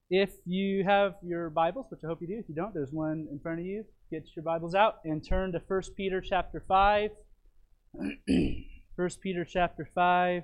If you have your Bibles, which I hope you do, if you don't, there's one in front of you. Get your Bibles out and turn to 1 Peter chapter 5. 1 Peter chapter 5.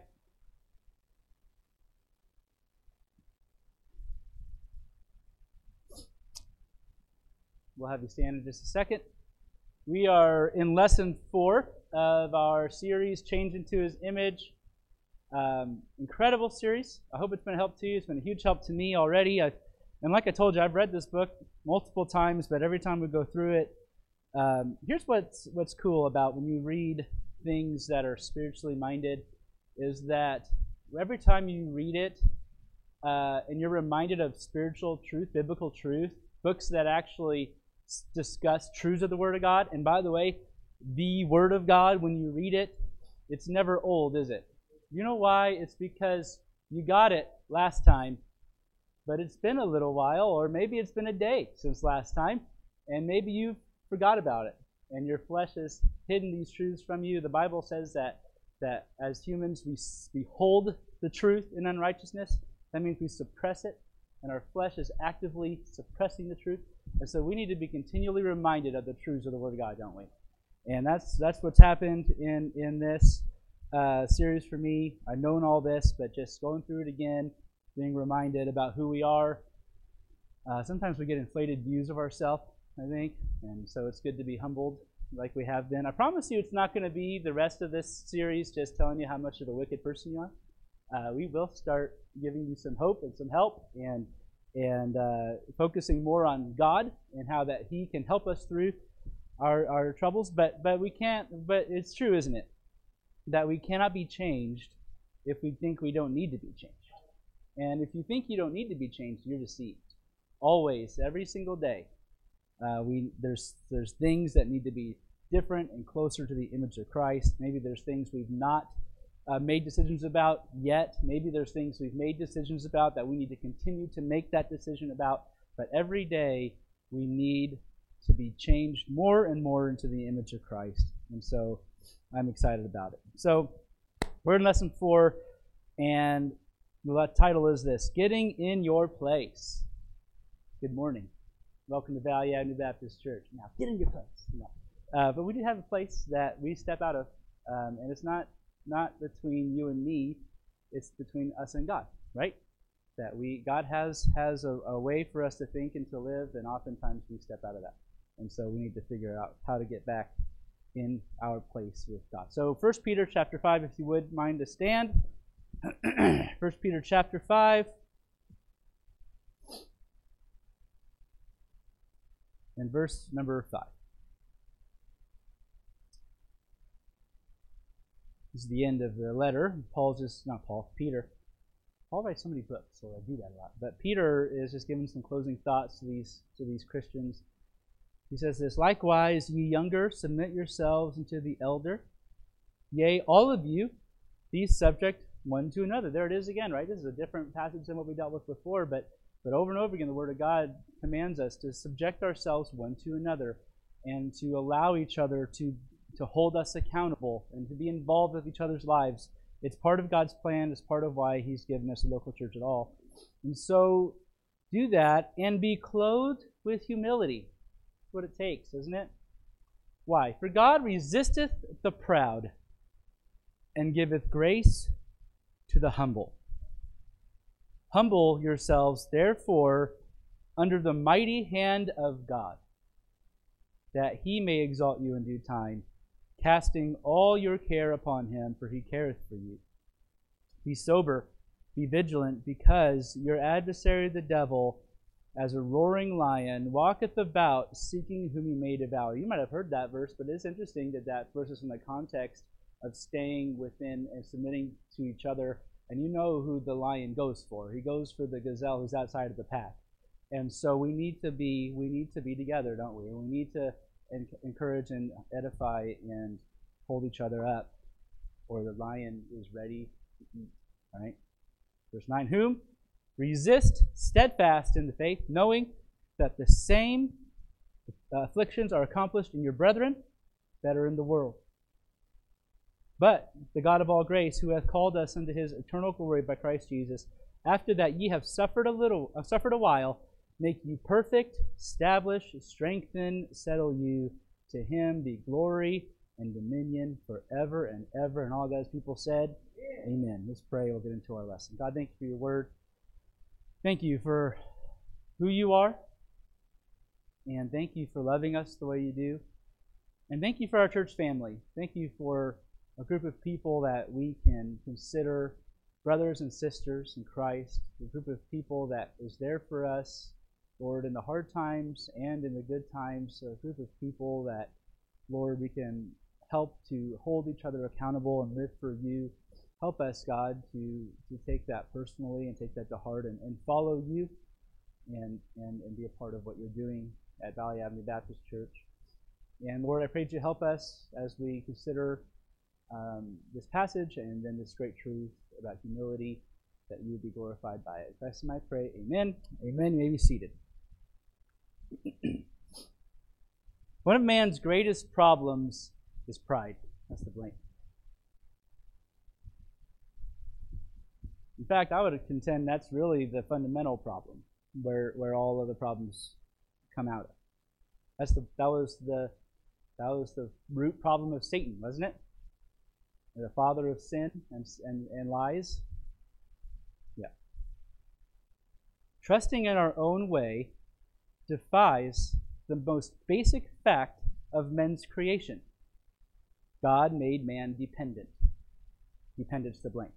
We'll have you stand in just a second. We are in lesson 4 of our series, Change into His Image. Incredible series. I hope it's been a help to you. It's been a huge help to me already. And like I told you, I've read this book multiple times, but every time we go through it, here's what's cool about when you read things that are spiritually minded, is that every time you read it and you're reminded of spiritual truth, biblical truth, books that actually discuss truths of the Word of God. And by the way, the Word of God, when you read it, it's never old, is it? You know why? It's because you got it last time, but it's been a little while, or maybe it's been a day since last time, and maybe you forgot about it, and your flesh has hidden these truths from you. The Bible says that as humans, we hold the truth in unrighteousness. That means we suppress it, and our flesh is actively suppressing the truth. And so we need to be continually reminded of the truths of the Word of God, don't we? And that's what's happened in this series for me. I've known all this, but just going through it again, being reminded about who we are. Sometimes we get inflated views of ourselves, I think, and so it's good to be humbled like we have been. I promise you it's not going to be the rest of this series just telling you how much of a wicked person you are. We will start giving you some hope and some help and focusing more on God and how that He can help us through our troubles. But we can't. But it's true, isn't it, that we cannot be changed if we think we don't need to be changed. And if you think you don't need to be changed, you're deceived. Always, every single day, there's things that need to be different and closer to the image of Christ. Maybe there's things we've not made decisions about yet. Maybe there's things we've made decisions about that we need to continue to make that decision about. But every day, we need to be changed more and more into the image of Christ. And so I'm excited about it. So we're in lesson 4, and the title is this: Getting in Your Place. Good morning. Welcome to Valley Avenue Baptist Church. Now, get in your place. No. But we do have a place that we step out of, and it's not between you and me. It's between us and God, right? That God has a way for us to think and to live, and oftentimes we step out of that. And so we need to figure out how to get back in our place with God. So 1 Peter chapter 5, if you would mind to stand. 1 Peter chapter 5. And verse number 5. This is the end of the letter. Peter. Paul writes so many books, so I do that a lot. But Peter is just giving some closing thoughts to these Christians. He says this: Likewise, ye younger, submit yourselves unto the elder. Yea, all of you, be subject one to another. There it is again, right? This is a different passage than what we dealt with before, but over and over again, the Word of God commands us to subject ourselves one to another and to allow each other to hold us accountable and to be involved with each other's lives. It's part of God's plan. It's part of why He's given us a local church at all. And so do that and be clothed with humility. That's what it takes, isn't it? Why? For God resisteth the proud and giveth grace to the humble. Humble yourselves, therefore, under the mighty hand of God, that He may exalt you in due time, casting all your care upon Him, for He careth for you. Be sober, be vigilant, because your adversary the devil, as a roaring lion, walketh about, seeking whom he may devour. You might have heard that verse, but it's interesting that verse is in the context of staying within and submitting to each other. And you know who the lion goes for. He goes for the gazelle who's outside of the pack. And so we need to be together, don't we? We need to encourage and edify and hold each other up, or the lion is ready to eat. All right? Verse 9, whom resist steadfast in the faith, knowing that the same afflictions are accomplished in your brethren that are in the world. But the God of all grace, who hath called us unto His eternal glory by Christ Jesus, after that ye have suffered a while, make you perfect, establish, strengthen, settle you. To him be glory and dominion forever and ever. And all God's people said, Amen. Let's pray. We'll get into our lesson. God, thank you for your word. Thank you for who you are. And thank you for loving us the way you do. And thank you for our church family. Thank you for a group of people that we can consider brothers and sisters in Christ, a group of people that is there for us, Lord, in the hard times and in the good times, a group of people that, Lord, we can help to hold each other accountable and live for you. Help us, God, to take that personally and take that to heart and follow you and be a part of what you're doing at Valley Avenue Baptist Church. And Lord, I pray that you help us as we consider this passage and then this great truth about humility, that you would be glorified by it. Christ, I pray, amen. Amen. You may be seated. One of man's greatest problems is pride. That's the blank. In fact, I would contend that's really the fundamental problem, where all of the problems come out of. That was the root problem of Satan, wasn't it? The father of sin and lies. Yeah. Trusting in our own way defies the most basic fact of men's creation. God made man dependent. Dependence the blank.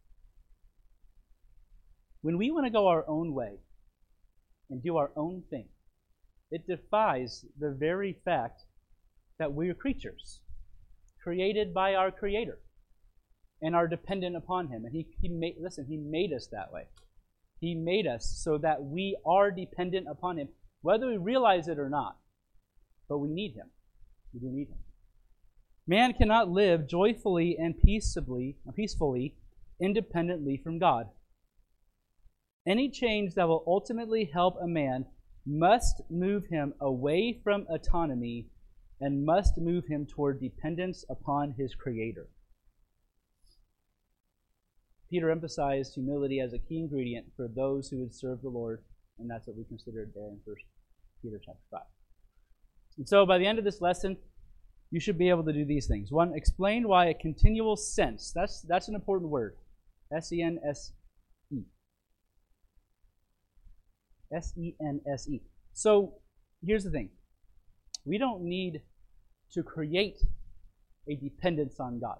When we want to go our own way and do our own thing, it defies the very fact that we are creatures, created by our Creator, and are dependent upon Him. And He made us that way. He made us so that we are dependent upon Him, whether we realize it or not. But we need Him. We do need Him. Man cannot live joyfully and peacefully, independently from God. Any change that will ultimately help a man must move him away from autonomy and must move him toward dependence upon his Creator. Peter emphasized humility as a key ingredient for those who would serve the Lord, and that's what we considered there in 1 Peter chapter 5. And so by the end of this lesson, you should be able to do these things. One, explain why a continual sense, that's an important word, S-E-N-S-E. S-E-N-S-E. So here's the thing. We don't need to create a dependence on God,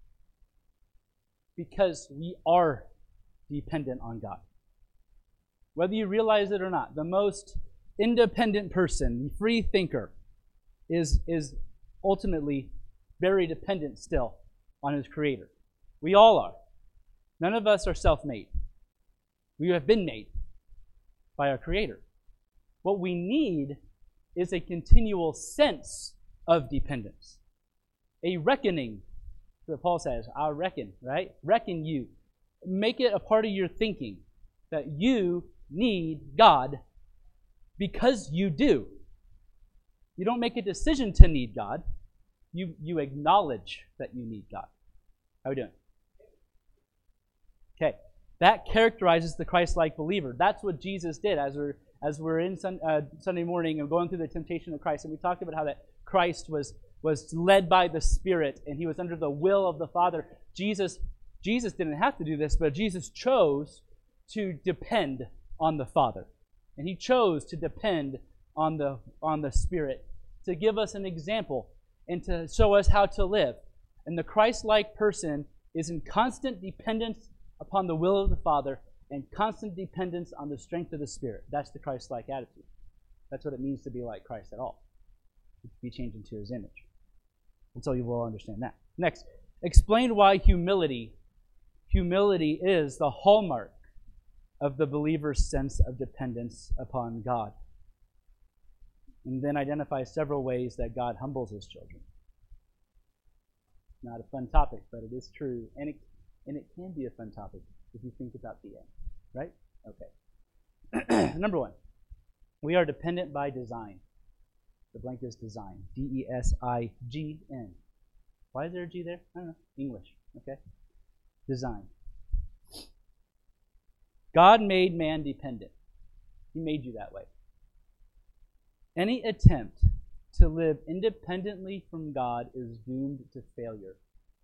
because we are dependent on God. Whether you realize it or not, the most independent person, the free thinker, is ultimately very dependent still on his Creator. We all are. None of us are self-made. We have been made by our Creator. What we need is a continual sense of dependence. A reckoning, that Paul says, I'll reckon, right? Reckon you. Make it a part of your thinking that you need God because you do. You don't make a decision to need God. You acknowledge that you need God. How are we doing? Okay. That characterizes the Christ-like believer. That's what Jesus did as we're in Sunday morning and going through the temptation of Christ. And we talked about how that Christ was led by the Spirit and he was under the will of the Father. Jesus didn't have to do this, but Jesus chose to depend on the Father. And he chose to depend on the Spirit to give us an example and to show us how to live. And the Christ-like person is in constant dependence upon the will of the Father and constant dependence on the strength of the Spirit. That's the Christ-like attitude. That's what it means to be like Christ at all. To be changed into His image. And so you will understand that. Next, explain why humility is the hallmark of the believer's sense of dependence upon God. And then identify several ways that God humbles His children. Not a fun topic, but it is true. And it can be a fun topic if you think about the end. Right? Okay. Number one, we are dependent by design. The blank is design. D-E-S-I-G-N. Why is there a G there? I don't know. English. Okay. Design. God made man dependent. He made you that way. Any attempt to live independently from God is doomed to failure.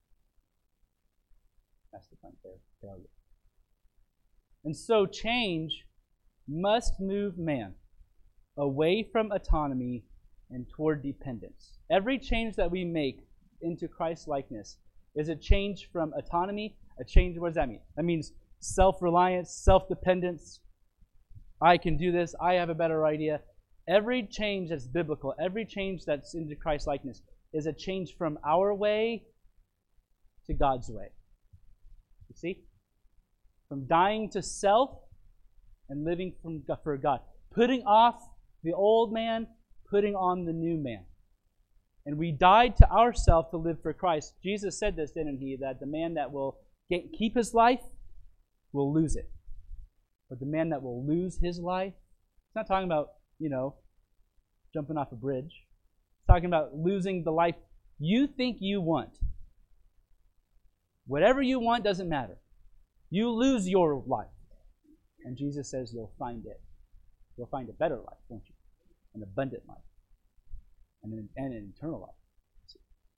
That's the point there, failure. And so change must move man away from autonomy and toward dependence. Every change that we make into Christ-likeness is a change from autonomy, a change, what does that mean? That means self-reliance, self-dependence. I can do this, I have a better idea. Every change that's biblical, every change that's into Christ-likeness is a change from our way to God's way. You see? From dying to self and living for God. Putting off the old man, putting on the new man. And we died to ourselves to live for Christ. Jesus said this, didn't he? That the man that will keep his life will lose it. But the man that will lose his life, it's not talking about, jumping off a bridge. It's talking about losing the life you think you want. Whatever you want doesn't matter. You lose your life. And Jesus says you'll find it. You'll find a better life, won't you? An abundant life. And an eternal life.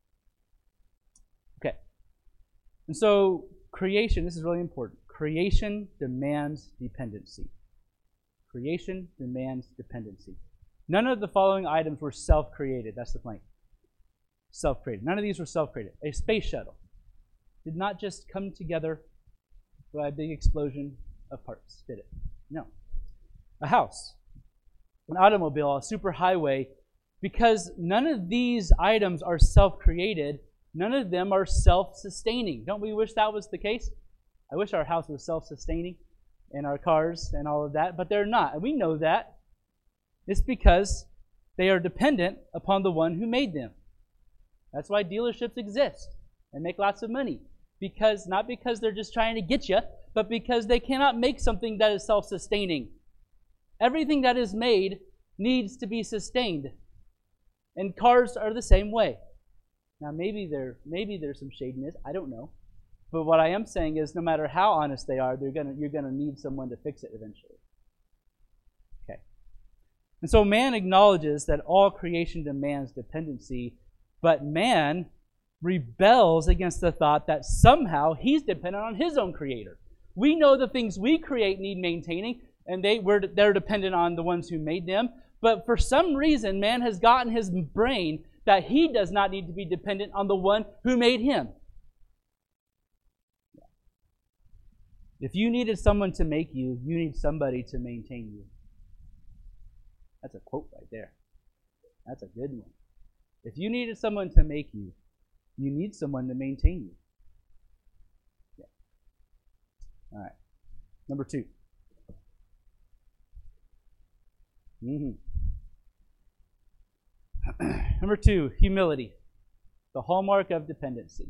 Okay. And so creation, this is really important. Creation demands dependency. Creation demands dependency. None of the following items were self-created. That's the point. Self-created. None of these were self-created. A space shuttle did not just come together by a big explosion of parts, did it? No. A house, an automobile, a superhighway, because none of these items are self-created, none of them are self-sustaining. Don't we wish that was the case? I wish our house was self-sustaining and our cars and all of that, but they're not. And we know that. It's because they are dependent upon the one who made them. That's why dealerships exist and make lots of money. Not because they're just trying to get you, but because they cannot make something that is self-sustaining. Everything that is made needs to be sustained. And cars are the same way. Now maybe there's some shadiness, I don't know. But what I am saying is no matter how honest they are, you're gonna need someone to fix it eventually. Okay. And so man acknowledges that all creation demands dependency, but man rebels against the thought that somehow he's dependent on his own creator. We know the things we create need maintaining, and they're dependent on the ones who made them. But for some reason, man has gotten his brain that he does not need to be dependent on the one who made him. If you needed someone to make you, you need somebody to maintain you. That's a quote right there. That's a good one. If you needed someone to make you, you need someone to maintain you. Yeah. All right. Number 2. Number 2, humility. The hallmark of dependency.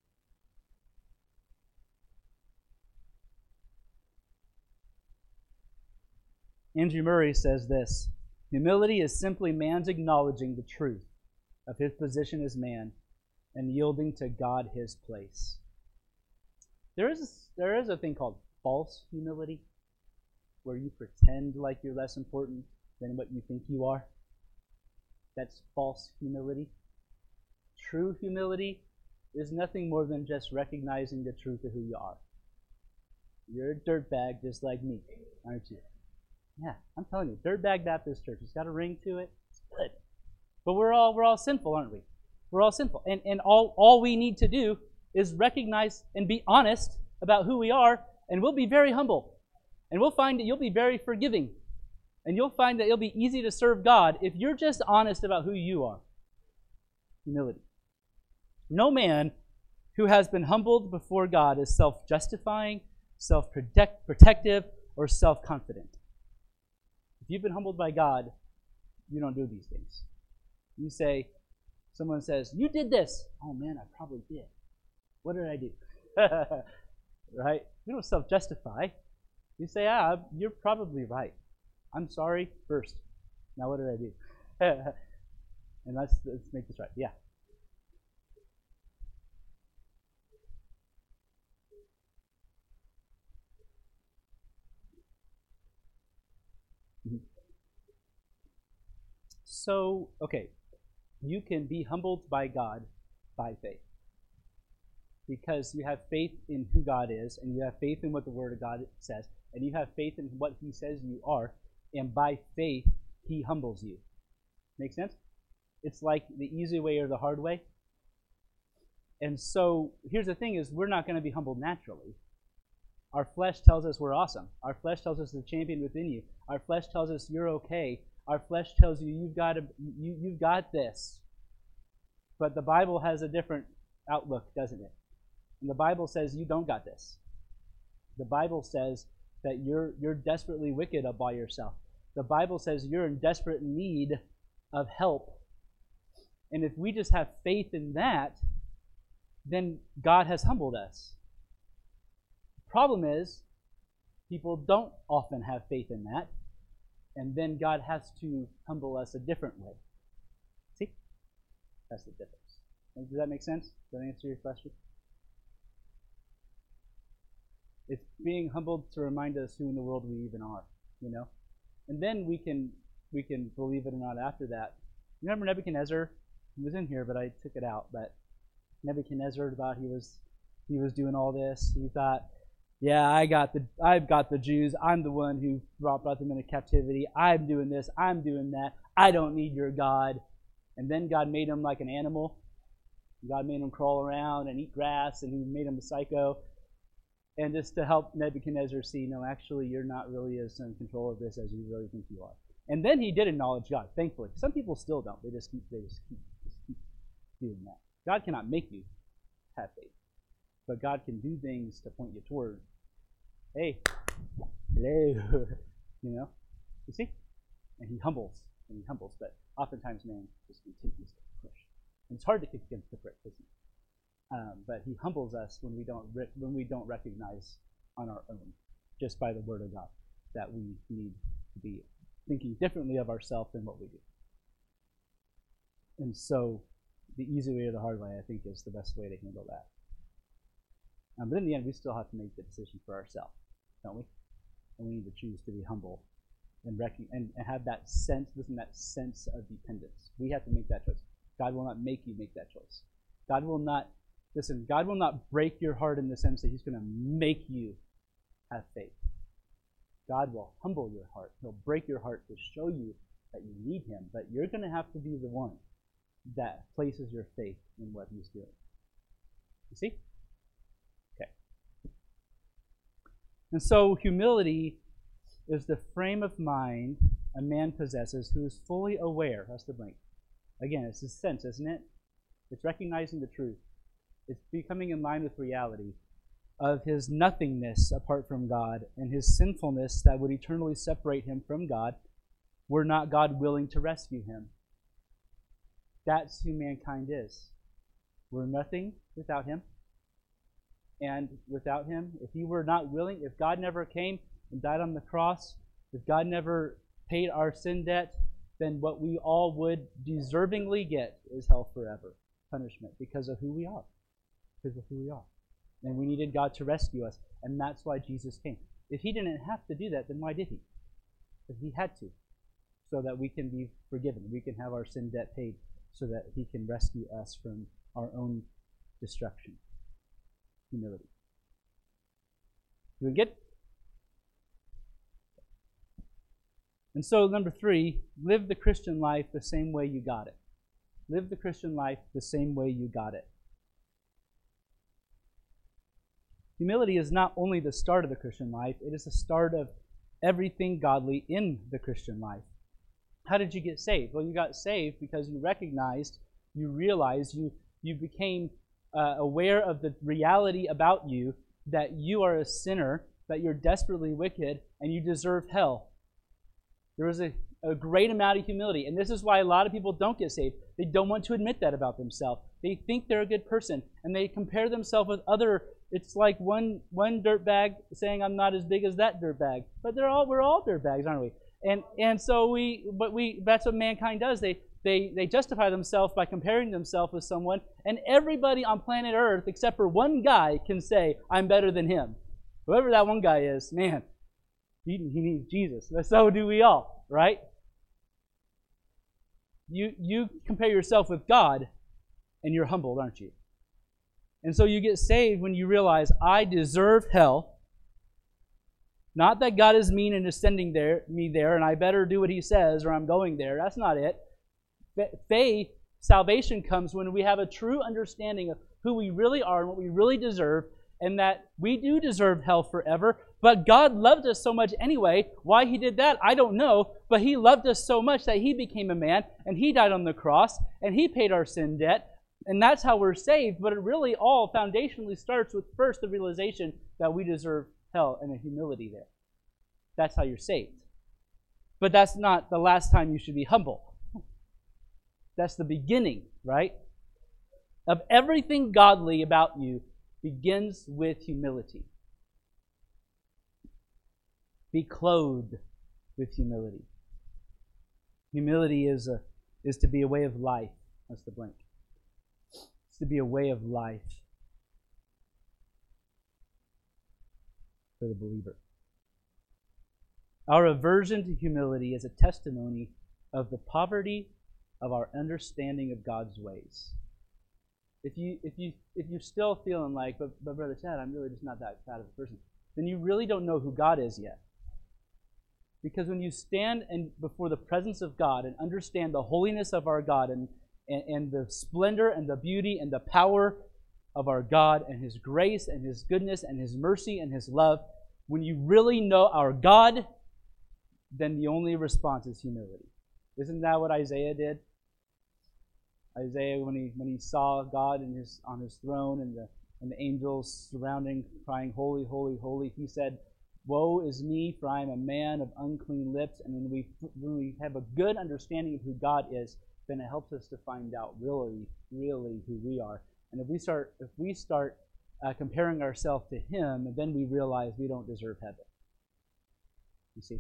Andrew Murray says this: humility is simply man's acknowledging the truth of his position as man and yielding to God his place. There is a thing called false humility, where you pretend like you're less important than what you think you are. That's false humility. True humility is nothing more than just recognizing the truth of who you are. You're a dirtbag just like me, aren't you? Yeah, I'm telling you, Dirtbag Baptist Church. It's got a ring to it. It's good. But we're all sinful, aren't we? We're all sinful. And all we need to do is recognize and be honest about who we are, and we'll be very humble. And we'll find that you'll be very forgiving. And you'll find that it'll be easy to serve God if you're just honest about who you are. Humility. No man who has been humbled before God is self-justifying, self-protective, or self-confident. If you've been humbled by God, you don't do these things. You say, someone says, you did this. Oh man, I probably did. What did I do? Right? You don't self-justify. You say, you're probably right. I'm sorry first. Now what did I do? And let's make this right. Yeah. Mhm. So, okay, you can be humbled by God by faith. Because you have faith in who God is, and you have faith in what the Word of God says, and you have faith in what He says you are, and by faith, He humbles you. Make sense? It's like the easy way or the hard way. And so, here's the thing is, we're not going to be humbled naturally. Our flesh tells us we're awesome. Our flesh tells us the champion within you. Our flesh tells us you're okay. Our flesh tells you you've got this. But the Bible has a different outlook, doesn't it? And the Bible says you don't got this. The Bible says that you're desperately wicked up by yourself. The Bible says you're in desperate need of help. And if we just have faith in that, then God has humbled us. The problem is, people don't often have faith in that, and then God has to humble us a different way. See? That's the difference. Does that make sense? Does that answer your question? It's being humbled to remind us who in the world we even are, you know? And then we can believe it or not after that. You remember Nebuchadnezzar? He was in here, but I took it out. But Nebuchadnezzar thought he was doing all this. He thought, yeah, I've got the Jews. I'm the one who brought them into captivity. I'm doing this. I'm doing that. I don't need your God. And then God made him like an animal. God made him crawl around and eat grass, and He made him a psycho. And just to help Nebuchadnezzar see, no, actually, you're not really as in control of this as you really think you are. And then he did acknowledge God, thankfully. Some people still don't. They just keep doing that. God cannot make you have faith. But God can do things to point you toward, hey, hello, you know? You see? And He humbles, but oftentimes man just continues to push. And it's hard to kick against the prick, isn't it? But He humbles us when we don't recognize on our own, just by the Word of God, that we need to be thinking differently of ourselves than what we do. And so, the easy way or the hard way, I think, is the best way to handle that. But in the end, we still have to make the decision for ourselves, don't we? And we need to choose to be humble and have that sense of dependence. We have to make that choice. God will not make you make that choice. God will not break your heart in the sense that He's going to make you have faith. God will humble your heart. He'll break your heart to show you that you need Him, but you're going to have to be the one that places your faith in what He's doing. You see? Okay. And so humility is the frame of mind a man possesses who is fully aware. That's the blank. Again, it's a sense, isn't it? It's recognizing the truth. It's becoming in line with reality of his nothingness apart from God and his sinfulness that would eternally separate him from God were not God willing to rescue him. That's who mankind is. We're nothing without Him. And without Him, if He were not willing, if God never came and died on the cross, if God never paid our sin debt, then what we all would deservingly get is hell forever, punishment, because of who we are. Because of who we are. And we needed God to rescue us, and that's why Jesus came. If He didn't have to do that, then why did He? Because He had to, so that we can be forgiven. We can have our sin debt paid, so that He can rescue us from our own destruction. Humility. Do we get it? And so, number 3, live the Christian life the same way you got it. Live the Christian life the same way you got it. Humility is not only the start of the Christian life, it is the start of everything godly in the Christian life. How did you get saved? Well, you got saved because you realized, you became aware of the reality about you that you are a sinner, that you're desperately wicked, and you deserve hell. There was a great amount of humility, and this is why a lot of people don't get saved. They don't want to admit that about themselves. They think they're a good person, and they compare themselves with other. It's like one dirtbag saying, "I'm not as big as that dirtbag," but we're all dirtbags, aren't we? And so that's what mankind does. They justify themselves by comparing themselves with someone, and everybody on planet Earth, except for one guy, can say, "I'm better than him." Whoever that one guy is, man, he needs Jesus. So do we all. right? You compare yourself with God, and you're humbled, aren't you? And so you get saved when you realize, I deserve hell. Not that God is mean and is sending me there, and I better do what He says, or I'm going there. That's not it. Faith, salvation comes when we have a true understanding of who we really are and what we really deserve, and that we do deserve hell forever, but God loved us so much anyway. Why He did that, I don't know, but He loved us so much that He became a man, and He died on the cross, and He paid our sin debt, and that's how we're saved. But it really all foundationally starts with first the realization that we deserve hell and a humility there. That's how you're saved. But that's not the last time you should be humble. That's the beginning, right? Of everything godly about you begins with humility. Be clothed with humility. Humility is to be a way of life. That's the blank. It's to be a way of life for the believer. Our aversion to humility is a testimony of the poverty of our understanding of God's ways. If you're still feeling like, but Brother Chad, I'm really just not that bad of a person, then you really don't know who God is yet. Because when you stand before the presence of God and understand the holiness of our God and the splendor and the beauty and the power of our God and His grace and His goodness and His mercy and His love, when you really know our God, then the only response is humility. Isn't that what Isaiah did? Isaiah, when he saw God on his throne and the angels surrounding, crying, "Holy, holy, holy," he said, "Woe is me, for I am a man of unclean lips." And when we have a good understanding of who God is, then it helps us to find out really, really who we are. And if we start comparing ourselves to Him, then we realize we don't deserve heaven. You see?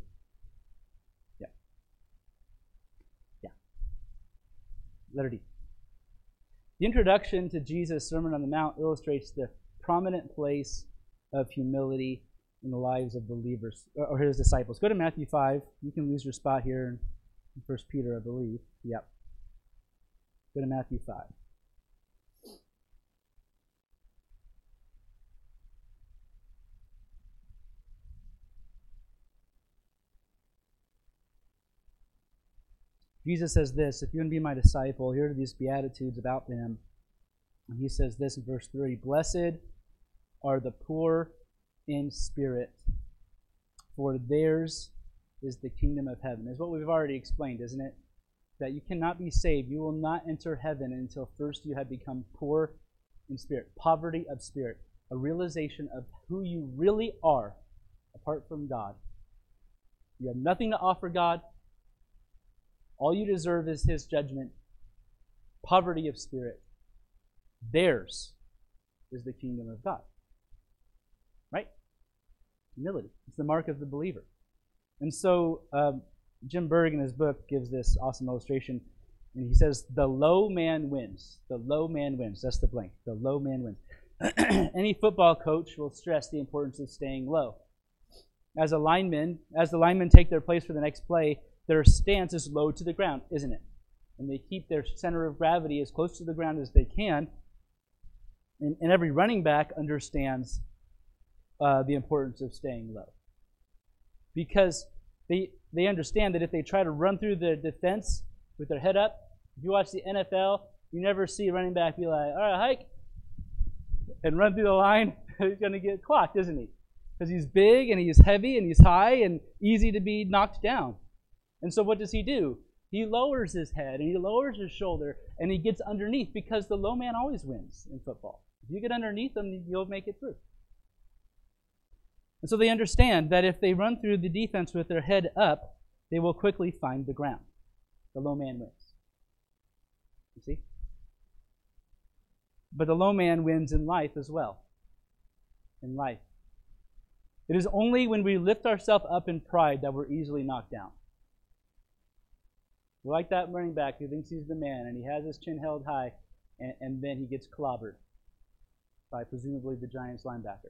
Yeah. Letter D. The introduction to Jesus' Sermon on the Mount illustrates the prominent place of humility in the lives of believers, or His disciples. Go to Matthew 5. You can lose your spot here in 1 Peter, I believe. Yep. Go to Matthew 5. Jesus says this, if you want to be my disciple, here are these beatitudes about Him. And He says this in verse 3, "Blessed are the poor in spirit, for theirs is the kingdom of heaven." Is what we've already explained, isn't it? That you cannot be saved. You will not enter heaven until first you have become poor in spirit. Poverty of spirit. A realization of who you really are apart from God. You have nothing to offer God. All you deserve is His judgment. Poverty of spirit. Theirs is the kingdom of God. Right? Humility. It's the mark of the believer. And so Jim Berg in his book gives this awesome illustration. And he says, the low man wins. The low man wins. That's the blank. The low man wins. Any football coach will stress the importance of staying low. As the linemen take their place for the next play, their stance is low to the ground, isn't it? And they keep their center of gravity as close to the ground as they can. And every running back understands the importance of staying low. Because they understand that if they try to run through the defense with their head up, if you watch the NFL, you never see a running back be like, "All right, hike," and run through the line. He's going to get clocked, isn't he? Because he's big and he's heavy and he's high and easy to be knocked down. And so what does he do? He lowers his head and he lowers his shoulder and he gets underneath, because the low man always wins in football. If you get underneath them, you'll make it through. And so they understand that if they run through the defense with their head up, they will quickly find the ground. The low man wins. You see? But the low man wins in life as well. In life. It is only when we lift ourselves up in pride that we're easily knocked down. We're like that running back who thinks he's the man, and he has his chin held high, and then he gets clobbered by presumably the Giants linebacker.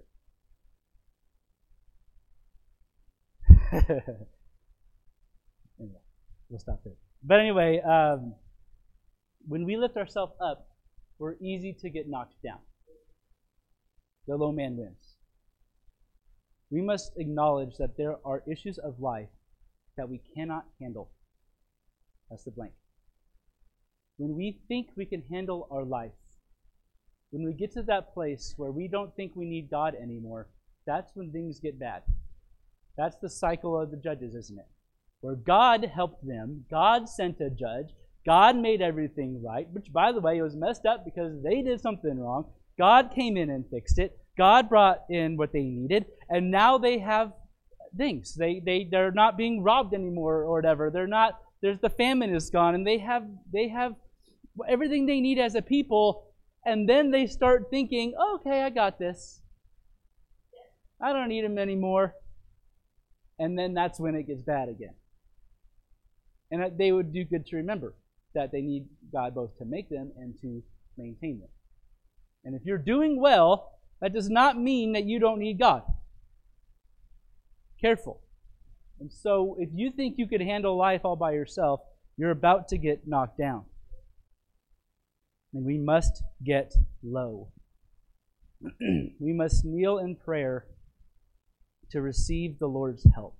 Anyway, we'll stop there. But anyway, when we lift ourselves up, we're easy to get knocked down. The low man wins. We must acknowledge that there are issues of life that we cannot handle. That's the blank. When we think we can handle our life, when we get to that place where we don't think we need God anymore, that's when things get bad. That's the cycle of the judges, isn't it? Where God helped them, God sent a judge, God made everything right, which, by the way, was messed up because they did something wrong. God came in and fixed it. God brought in what they needed, and now they have things. They're not being robbed anymore or whatever. There's the famine is gone, and they have everything they need as a people, and then they start thinking, okay, I got this. I don't need him anymore. And then that's when it gets bad again. And they would do good to remember that they need God both to make them and to maintain them. And if you're doing well, that does not mean that you don't need God. Careful. And so if you think you could handle life all by yourself, you're about to get knocked down. And we must get low. We must kneel in prayer to receive the Lord's help.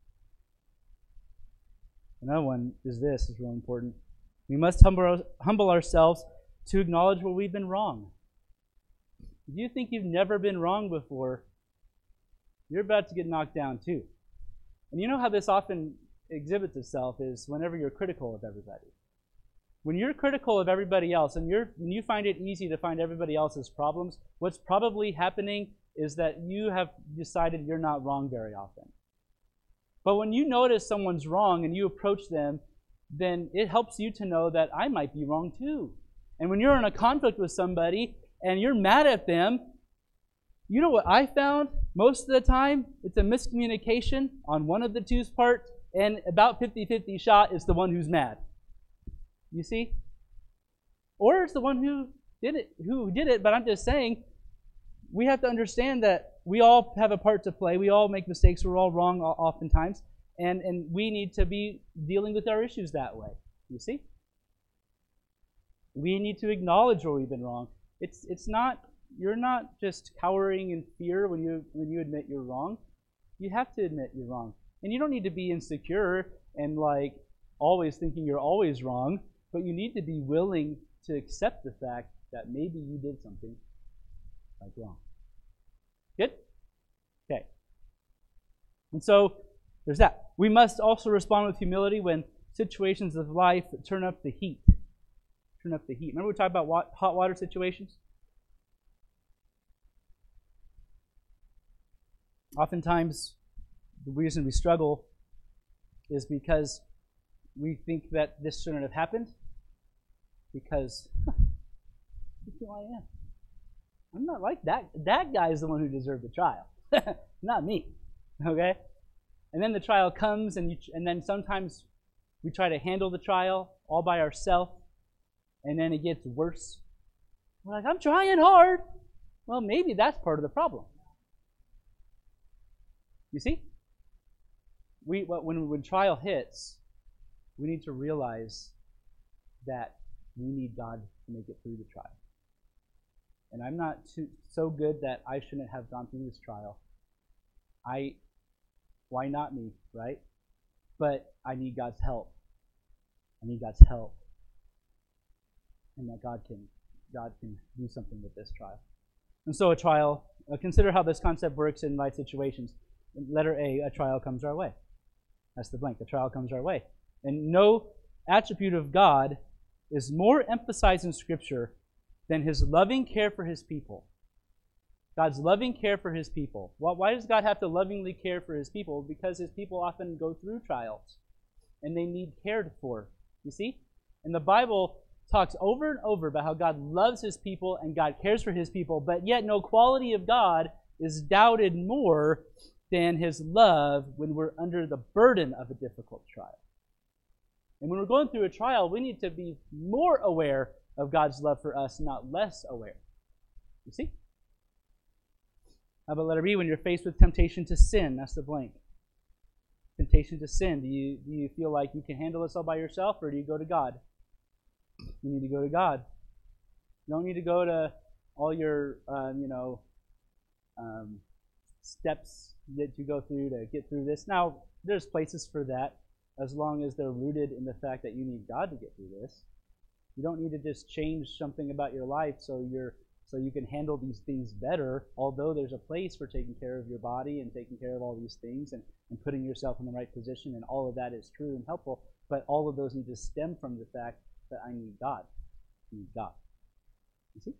Another one is really important. We must humble ourselves to acknowledge where we've been wrong. If you think you've never been wrong before, you're about to get knocked down too. And you know how this often exhibits itself is whenever you're critical of everybody. When you're critical of everybody else and when you find it easy to find everybody else's problems, what's probably happening is that you have decided you're not wrong very often. But when you notice someone's wrong and you approach them, then it helps you to know that I might be wrong too. And when you're in a conflict with somebody and you're mad at them, you know what I found? Most of the time, it's a miscommunication on one of the two's part, and about 50-50 shot is the one who's mad. You see? Or it's the one who did it, but I'm just saying, we have to understand that we all have a part to play. We all make mistakes. We're all wrong oftentimes. And we need to be dealing with our issues that way. You see? We need to acknowledge where we've been wrong. You're not just cowering in fear when you admit you're wrong. You have to admit you're wrong. And you don't need to be insecure and always thinking you're always wrong, but you need to be willing to accept the fact that maybe you did something wrong. Good? Okay. And so there's that. We must also respond with humility when situations of life turn up the heat. Turn up the heat. Remember we talked about hot water situations? Oftentimes, the reason we struggle is because we think that this shouldn't have happened because that's who I am. I'm not like that. That guy is the one who deserved the trial, not me. Okay? And then the trial comes, and then sometimes we try to handle the trial all by ourselves, and then it gets worse. We're like, I'm trying hard. Well, maybe that's part of the problem. You see? When trial hits, we need to realize that we need God to make it through the trial. And I'm not so good that I shouldn't have gone through this trial. Why not me, right? But I need God's help. I need God's help. And that God can do something with this trial. And so a trial, consider how this concept works in life situations. Letter A trial comes our way. That's the blank. A trial comes our way. And no attribute of God is more emphasized in Scripture than his loving care for his people. God's loving care for his people. Well, why does God have to lovingly care for his people? Because his people often go through trials, and they need cared for. You see? And the Bible talks over and over about how God loves his people and God cares for his people, but yet no quality of God is doubted more than his love when we're under the burden of a difficult trial. And when we're going through a trial, we need to be more aware of God's love for us, not less aware. You see? How about letter B? When you're faced with temptation to sin, that's the blank. temptation to sin? Do you feel like you can handle this all by yourself, or do you go to God? You need to go to God. You don't need to go to all your, steps that you go through to get through this. Now, there's places for that, as long as they're rooted in the fact that you need God to get through this. You don't need to just change something about your life so you can handle these things better, although there's a place for taking care of your body and taking care of all these things and putting yourself in the right position, and all of that is true and helpful, but all of those need to stem from the fact that I need God. I need God. You see?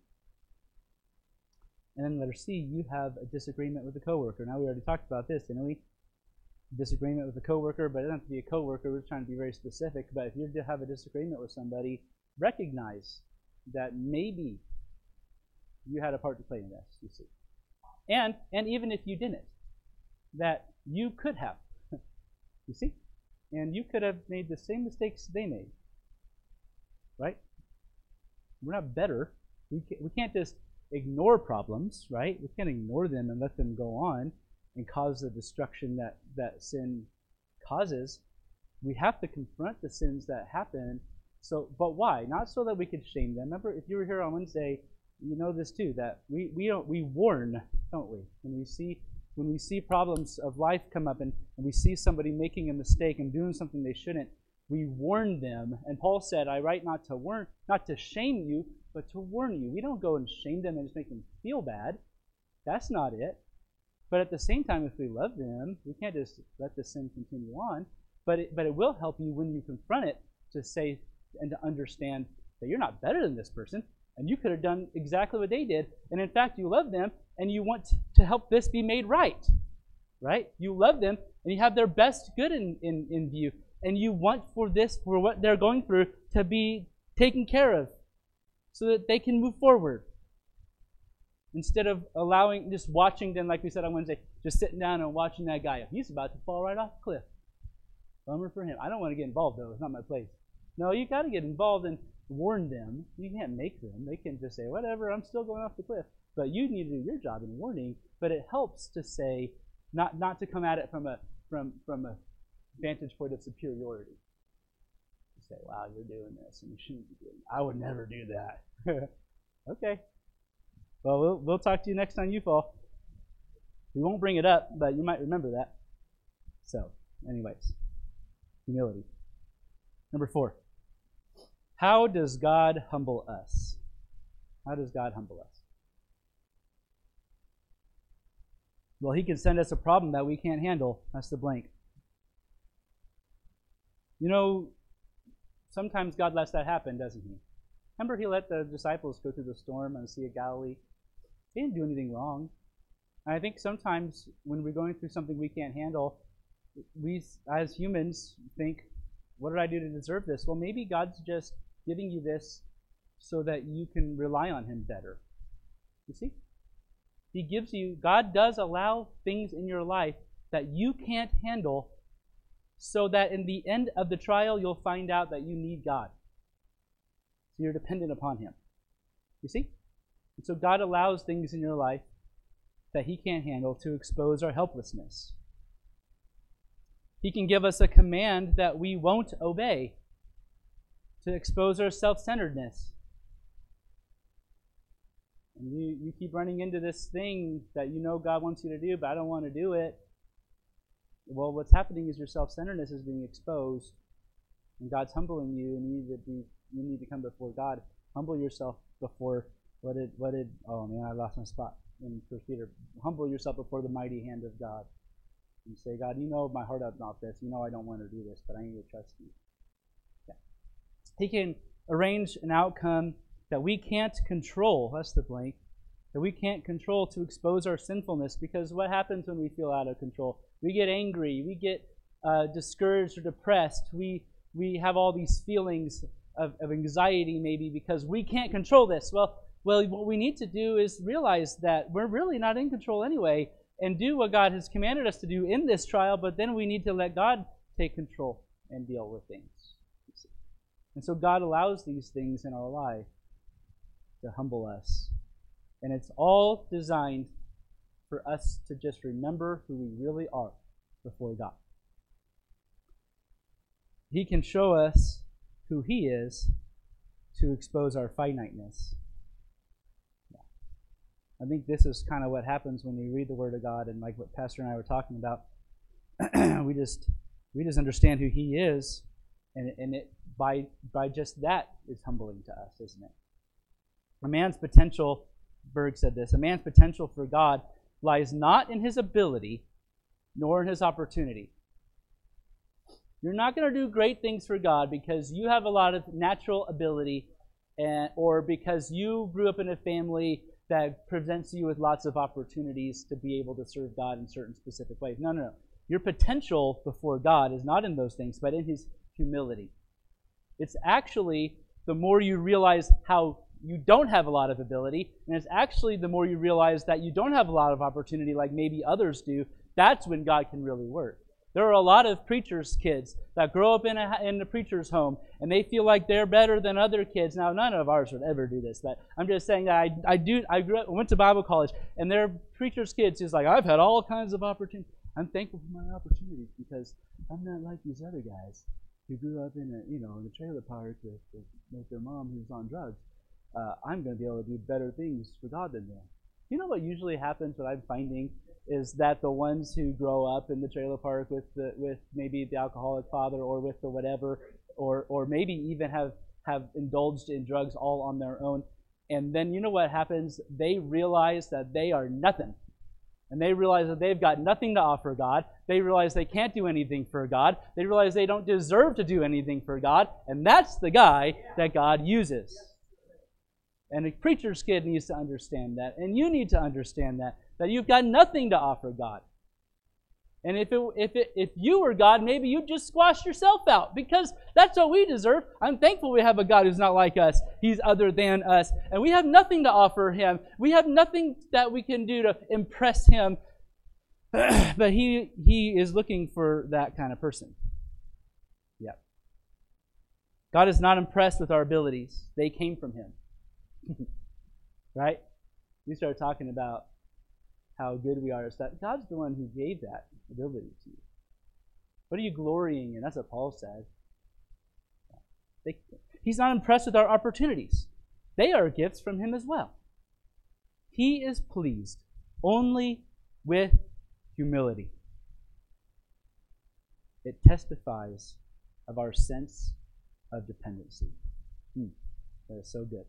And then letter C, you have a disagreement with a coworker. Now, we already talked about this, didn't we? Disagreement with a coworker, but it doesn't have to be a coworker. We're trying to be very specific. But if you have a disagreement with somebody, recognize that maybe you had a part to play in this, you see. And even if you didn't, that you could have, you see. And you could have made the same mistakes they made, right? We're not better. We can't just ignore problems, right? We can't ignore them and let them go on and cause the destruction that sin causes. We have to confront the sins that happen. So, but why? Not so that we could shame them. Remember, if you were here on Wednesday, you know this too, that we warn, don't we? When we see problems of life come up and we see somebody making a mistake and doing something they shouldn't, we warn them. And Paul said, I write not to shame you, but to warn you. We don't go and shame them and just make them feel bad. That's not it. But at the same time, if we love them, we can't just let the sin continue on. But it will help you when you confront it to say and to understand that you're not better than this person, and you could have done exactly what they did. And in fact, you love them, and you want to help this be made right. Right? You love them, and you have their best good in view. And you want for what they're going through, to be taken care of so that they can move forward. Instead of just watching them, like we said on Wednesday, just sitting down and watching that guy. He's about to fall right off the cliff. Bummer for him. I don't want to get involved, though. It's not my place. No, you got to get involved and warn them. You can't make them. They can just say, whatever, I'm still going off the cliff. But you need to do your job in warning. But it helps to say, not to come at it from a vantage point of superiority. You say, wow, you're doing this, and you shouldn't be doing it. I would never do that. Okay. Well, we'll talk to you next time you fall. We won't bring it up, but you might remember that. So, anyways, humility. Number 4. How does God humble us? How does God humble us? Well, He can send us a problem that we can't handle. That's the blank. You know, sometimes God lets that happen, doesn't He? Remember, He let the disciples go through the storm on the Sea of Galilee? They didn't do anything wrong. And I think sometimes when we're going through something we can't handle, we as humans think, what did I do to deserve this? Well, maybe God's just giving you this so that you can rely on Him better. You see? God does allow things in your life that you can't handle, so that in the end of the trial, you'll find out that you need God. So you're dependent upon Him. You see? And so God allows things in your life that He can't handle to expose our helplessness. He can give us a command that we won't obey to expose our self-centeredness. And you keep running into this thing that you know God wants you to do, but I don't want to do it. Well, what's happening is your self-centeredness is being exposed, and God's humbling you, and you need to come before God. Humble yourself before oh man, I lost my spot in 1 Peter. Humble yourself before the mighty hand of God. And say, God, you know my heart about this. You know I don't want to do this, but I need to trust you. Yeah. He can arrange an outcome that we can't control. That's the blank. That we can't control to expose our sinfulness, because what happens when we feel out of control? We get angry. We get discouraged or depressed. We have all these feelings of anxiety maybe because we can't control this. Well, what we need to do is realize that we're really not in control anyway, and do what God has commanded us to do in this trial, but then we need to let God take control and deal with things. And so God allows these things in our life to humble us. And it's all designed for us to just remember who we really are before God. He can show us who He is to expose our finiteness. I think this is kind of what happens when we read the Word of God, and like what Pastor and I were talking about, we just understand who He is, and it by just that is humbling to us, isn't it? A man's potential, Berg said this, a man's potential for God lies not in his ability, nor in his opportunity. You're not going to do great things for God because you have a lot of natural ability, or because you grew up in a family that presents you with lots of opportunities to be able to serve God in certain specific ways. No. Your potential before God is not in those things, but in His humility. It's actually the more you realize how you don't have a lot of ability, and it's actually the more you realize that you don't have a lot of opportunity like maybe others do, that's when God can really work. There are a lot of preachers' kids that grow up in a preacher's home, and they feel like they're better than other kids. Now, none of ours would ever do this, but I'm just saying that I went to Bible college, and their preacher's kids is like, I've had all kinds of opportunities. I'm thankful for my opportunities because I'm not like these other guys who grew up in a trailer park with their mom who's on drugs. I'm going to be able to do better things for God than them. You know what usually happens, what I'm finding, is that the ones who grow up in the trailer park with maybe the alcoholic father or with the whatever, or maybe even have indulged in drugs all on their own, and then you know what happens? They realize that they are nothing. And they realize that they've got nothing to offer God. They realize they can't do anything for God. They realize they don't deserve to do anything for God. And that's the guy that God uses. And a preacher's kid needs to understand that. And you need to understand that you've got nothing to offer God. And if you were God, maybe you'd just squash yourself out, because that's what we deserve. I'm thankful we have a God who's not like us. He's other than us. And we have nothing to offer Him. We have nothing that we can do to impress Him. But He is looking for that kind of person. Yeah. God is not impressed with our abilities. They came from Him. Right? We start talking about how good we are. It's that God's the one who gave that ability to you. What are you glorying in? That's what Paul said. He's not impressed with our opportunities. They are gifts from Him as well. He is pleased only with humility. It testifies of our sense of dependency. That is so good.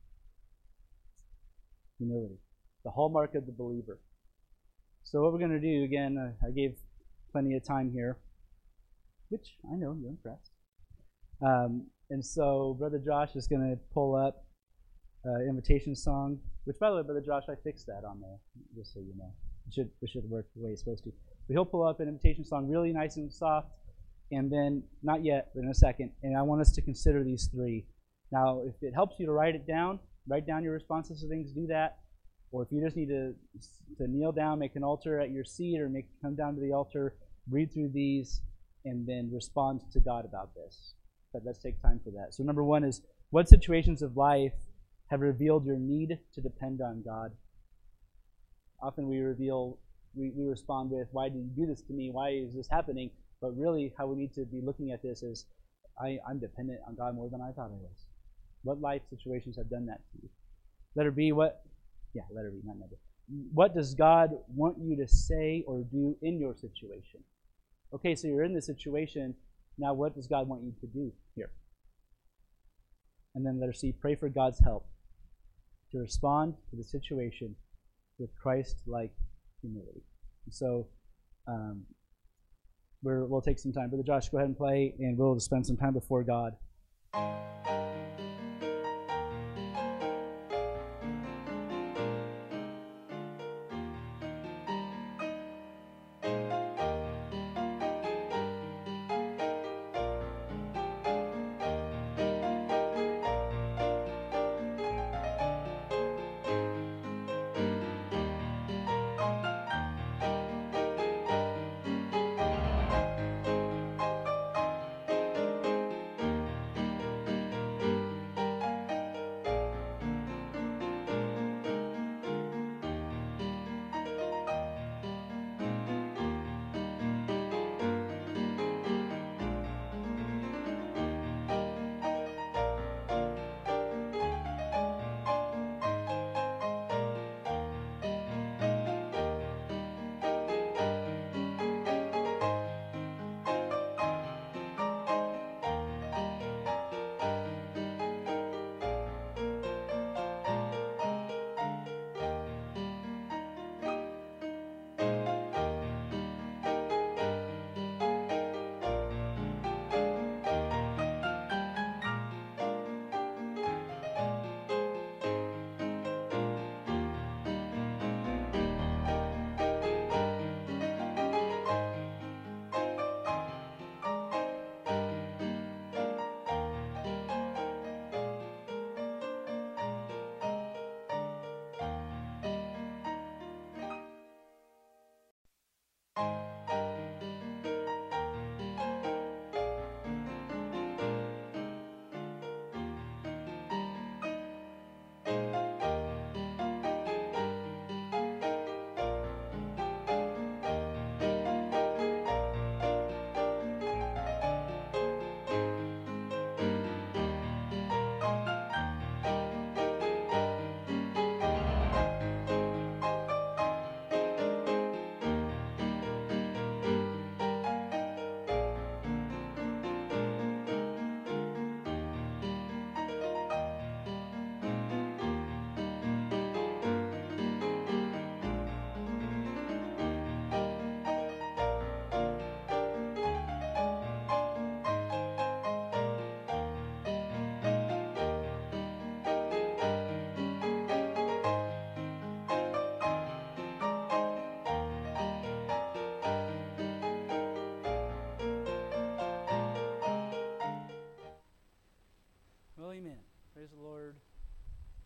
Humility, the hallmark of the believer. So what we're going to do, again, I gave plenty of time here, which I know you're impressed. And so Brother Josh is going to pull up invitation song, which, by the way, Brother Josh, I fixed that on there, just so you know. It should work the way it's supposed to. But he'll pull up an invitation song really nice and soft, and then, not yet, but in a second, and I want us to consider these three. Now, if it helps you to write down your responses to things, do that. Or if you just need to kneel down, make an altar at your seat, or come down to the altar, read through these, and then respond to God about this. But let's take time for that. So number one is, what situations of life have revealed your need to depend on God? Often we respond with, why did you do this to me? Why is this happening? But really, how we need to be looking at this is, I'm dependent on God more than I thought I was. What life situations have done that to you? Letter B, letter B, not number. What does God want you to say or do in your situation? Okay, so you're in this situation. Now what does God want you to do here? And then letter C, pray for God's help to respond to the situation with Christ-like humility. So we'll take some time. Brother Josh, go ahead and play, and we'll spend some time before God.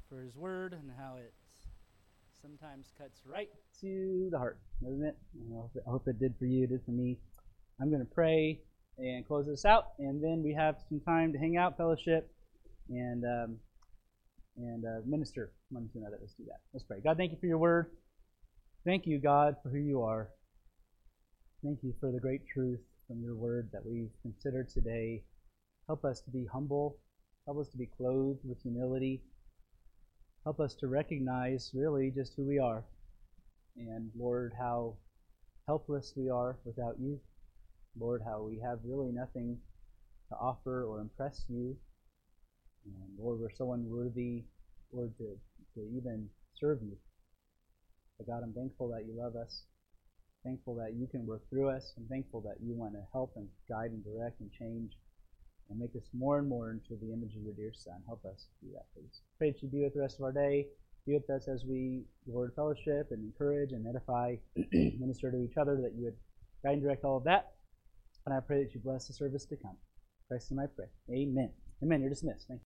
for his word and how it sometimes cuts right to the heart, doesn't it? I hope it did for you, it did for me. I'm going to pray and close this out, and then we have some time to hang out, fellowship, and minister one to another. Let's do that. Let's pray. God, thank you for your word. Thank you, God, for who you are. Thank you for the great truth from your word that we've considered today. Help us to be humble. Help us to be clothed with humility. Help us to recognize really just who we are. And Lord, how helpless we are without you. Lord, how we have really nothing to offer or impress you. And Lord, we're so unworthy, Lord, to even serve you. But God, I'm thankful that you love us. Thankful that you can work through us. I'm thankful that you want to help and guide and direct and change and make us more and more into the image of your dear Son. Help us do that, please. Pray that you be with the rest of our day. Be with us as we, Lord, fellowship and encourage and edify, minister to each other, that you would guide and direct all of that. And I pray that you bless the service to come. In Christ's name I pray. Amen. Amen. You're dismissed. Thank you.